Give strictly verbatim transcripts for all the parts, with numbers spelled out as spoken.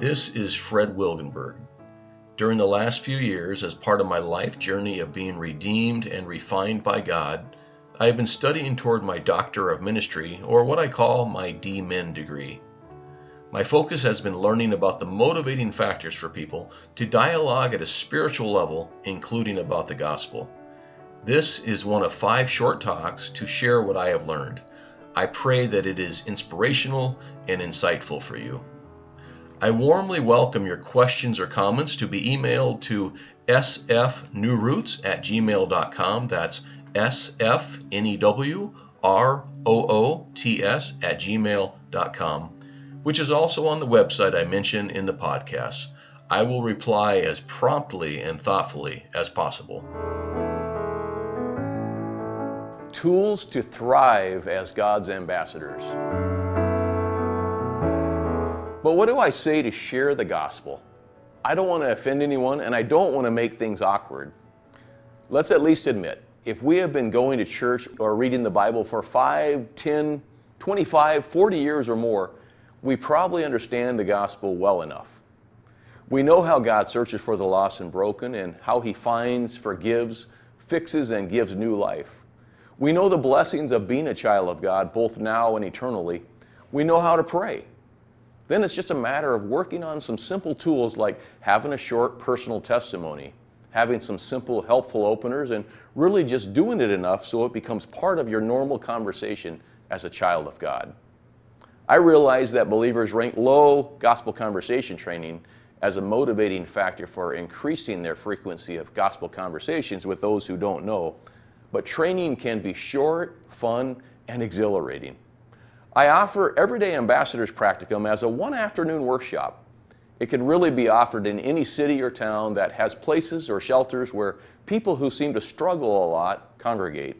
This is Fred Wilgenberg. During the last few years, as part of my life journey of being redeemed and refined by God, I have been studying toward my Doctor of Ministry, or what I call my D Min degree. My focus has been learning about the motivating factors for people to dialogue at a spiritual level, including about the gospel. This is one of five short talks to share what I have learned. I pray that it is inspirational and insightful for you. I warmly welcome your questions or comments to be emailed to s f new roots at gmail dot com. That's S F N E W R O O T S at gmail dot com, which is also on the website I mentioned in the podcast. I will reply as promptly and thoughtfully as possible. Tools to thrive as God's ambassadors. But what do I say to share the gospel? I don't want to offend anyone, and I don't want to make things awkward. Let's at least admit, if we have been going to church or reading the Bible for five, ten, twenty-five, forty years or more, we probably understand the gospel well enough. We know how God searches for the lost and broken and how He finds, forgives, fixes, and gives new life. We know the blessings of being a child of God, both now and eternally. We know how to pray. Then it's just a matter of working on some simple tools like having a short personal testimony, having some simple helpful openers, and really just doing it enough so it becomes part of your normal conversation as a child of God. I realize that believers rank low gospel conversation training as a motivating factor for increasing their frequency of gospel conversations with those who don't know, but training can be short, fun, and exhilarating. I offer Everyday Ambassadors Practicum as a one-afternoon workshop. It can really be offered in any city or town that has places or shelters where people who seem to struggle a lot congregate.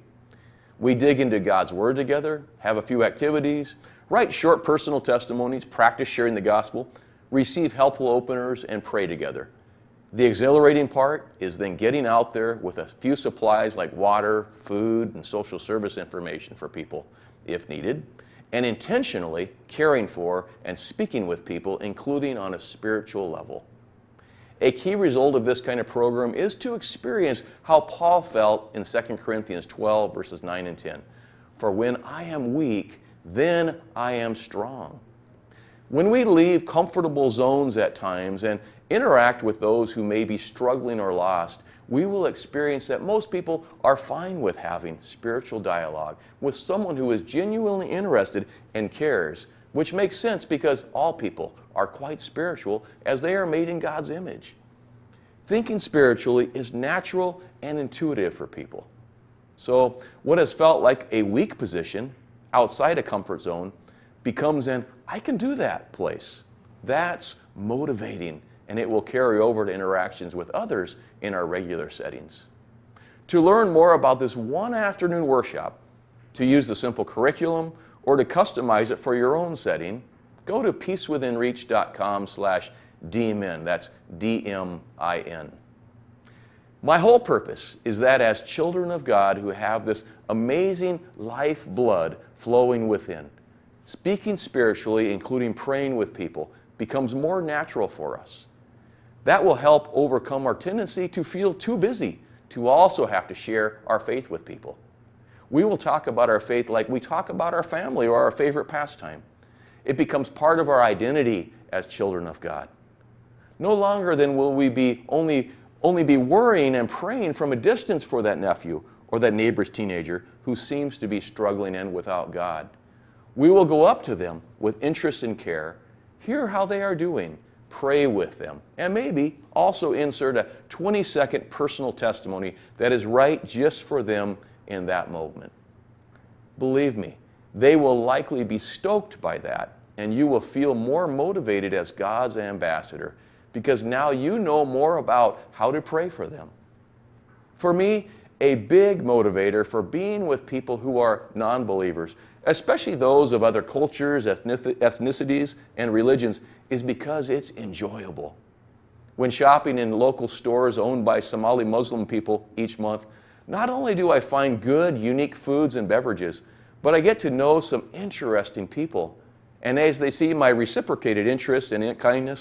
We dig into God's Word together, have a few activities, write short personal testimonies, practice sharing the gospel, receive helpful openers, and pray together. The exhilarating part is then getting out there with a few supplies like water, food, and social service information for people, if needed, and intentionally caring for and speaking with people, including on a spiritual level. A key result of this kind of program is to experience how Paul felt in Second Corinthians twelve, verses nine and ten. For when I am weak, then I am strong. When we leave comfortable zones at times and interact with those who may be struggling or lost, we will experience that most people are fine with having spiritual dialogue with someone who is genuinely interested and cares, which makes sense because all people are quite spiritual as they are made in God's image. Thinking spiritually is natural and intuitive for people. So what has felt like a weak position outside a comfort zone becomes an I can do that place. That's motivating, and it will carry over to interactions with others in our regular settings. To learn more about this one afternoon workshop, to use the simple curriculum, or to customize it for your own setting, go to peacewithinreach dot com slash D M I N. That's D M I N. My whole purpose is that as children of God who have this amazing life blood flowing within, speaking spiritually, including praying with people, becomes more natural for us. That will help overcome our tendency to feel too busy to also have to share our faith with people. We will talk about our faith like we talk about our family or our favorite pastime. It becomes part of our identity as children of God. No longer then will we be only, only be worrying and praying from a distance for that nephew or that neighbor's teenager who seems to be struggling and without God. We will go up to them with interest and care, hear how they are doing, pray with them, and maybe also insert a twenty-second personal testimony that is right just for them in that moment. Believe me, they will likely be stoked by that, and you will feel more motivated as God's ambassador because now you know more about how to pray for them. For me, a big motivator for being with people who are non-believers, especially those of other cultures, ethnicities, and religions, is because it's enjoyable. When shopping in local stores owned by Somali Muslim people each month, not only do I find good, unique foods and beverages, but I get to know some interesting people. And as they see my reciprocated interest and kindness,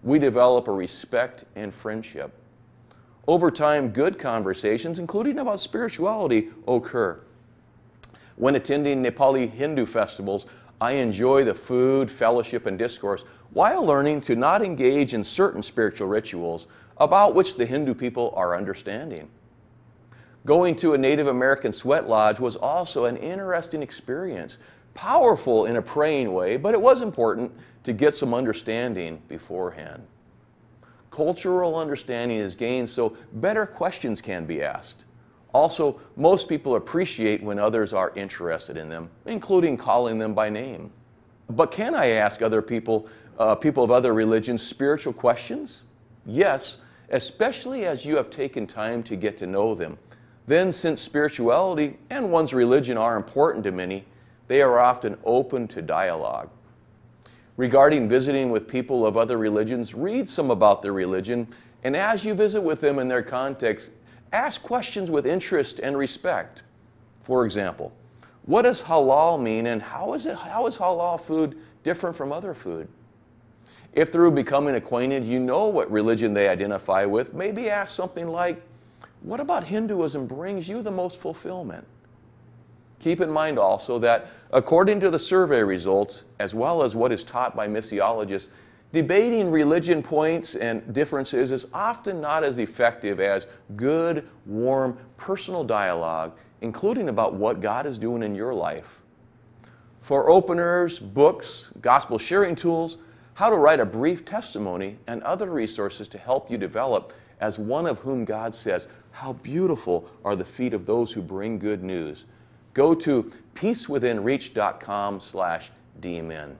we develop a respect and friendship. Over time, good conversations, including about spirituality, occur. When attending Nepali Hindu festivals, I enjoy the food, fellowship, and discourse while learning to not engage in certain spiritual rituals about which the Hindu people are understanding. Going to a Native American sweat lodge was also an interesting experience, powerful in a praying way, but it was important to get some understanding beforehand. Cultural understanding is gained so better questions can be asked. Also, most people appreciate when others are interested in them, including calling them by name. But can I ask other people, uh, people of other religions, spiritual questions? Yes, especially as you have taken time to get to know them. Then, since spirituality and one's religion are important to many, they are often open to dialogue. Regarding visiting with people of other religions, read some about their religion, and as you visit with them in their context, ask questions with interest and respect. For example, what does halal mean, and how is it, how is halal food different from other food? If through becoming acquainted you know what religion they identify with, maybe ask something like, what about Hinduism brings you the most fulfillment? Keep in mind also that according to the survey results, as well as what is taught by missiologists, debating religion points and differences is often not as effective as good, warm, personal dialogue, including about what God is doing in your life. For openers, books, gospel sharing tools, how to write a brief testimony, and other resources to help you develop as one of whom God says, how beautiful are the feet of those who bring good news. Go to peacewithinreach.com slash dmin.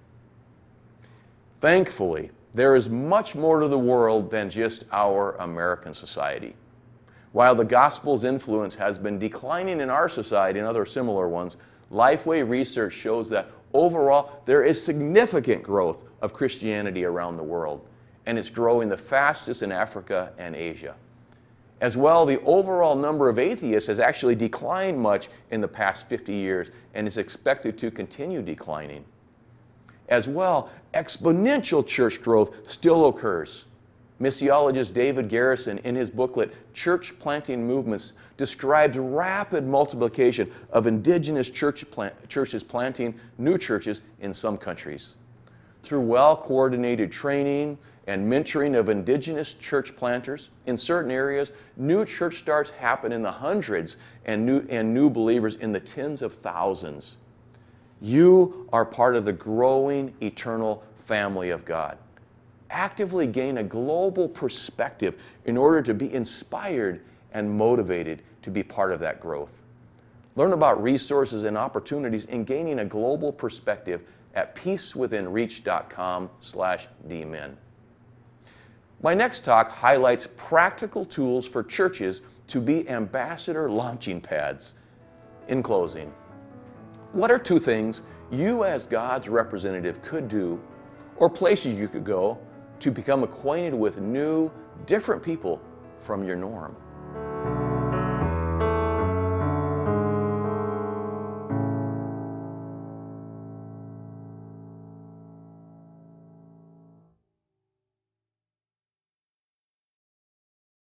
Thankfully, there is much more to the world than just our American society. While the gospel's influence has been declining in our society and other similar ones, Lifeway research shows that overall there is significant growth of Christianity around the world, and it's growing the fastest in Africa and Asia. As well, the overall number of atheists has actually declined much in the past fifty years and is expected to continue declining. As well, exponential church growth still occurs. Missiologist David Garrison, in his booklet, Church Planting Movements, describes rapid multiplication of indigenous church plant, churches planting new churches in some countries. Through well-coordinated training and mentoring of indigenous church planters in certain areas, new church starts happen in the hundreds and new, and new believers in the tens of thousands. You are part of the growing eternal family of God. Actively gain a global perspective in order to be inspired and motivated to be part of that growth. Learn about resources and opportunities in gaining a global perspective at peacewithinreach.com slash dmin. My next talk highlights practical tools for churches to be ambassador launching pads. In closing, what are two things you as God's representative could do, or places you could go, to become acquainted with new, different people from your norm?